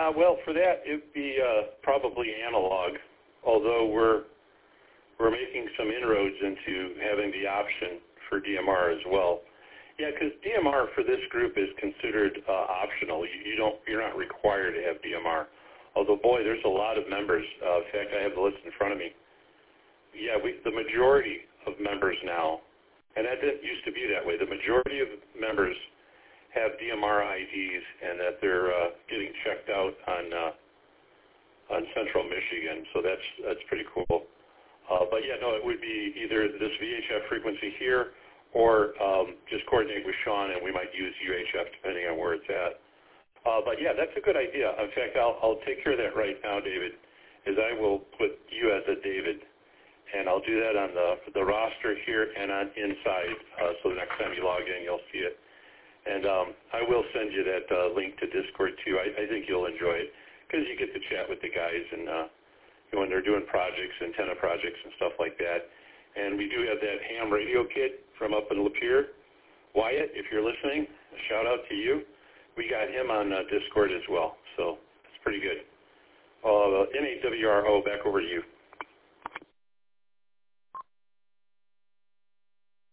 Well, for that, it'd be probably analog, although we're making some inroads into having the option for DMR as well. Yeah, because DMR for this group is considered optional. You're not required to have DMR. Although, boy, there's a lot of members. In fact, I have the list in front of me. Yeah, the majority of members now, and that didn't used to be that way. The majority of members have DMR IDs, and that they're getting checked out on Central Michigan. So that's pretty cool. But yeah, no, it would be either this VHF frequency here, or just coordinate with Sean, and we might use UHF depending on where it's at. But yeah, that's a good idea. In fact, I'll take care of that right now, David, is I will put you as a David, and I'll do that on the roster here and on inside, so the next time you log in, you'll see it. And I will send you that link to Discord too. I think you'll enjoy it because you get to chat with the guys and when they're doing projects, antenna projects and stuff like that. And we do have that ham radio kit from up in Lapeer. Wyatt, if you're listening, a shout out to you. We got him on Discord as well, so it's pretty good. NAWRO, back over to you.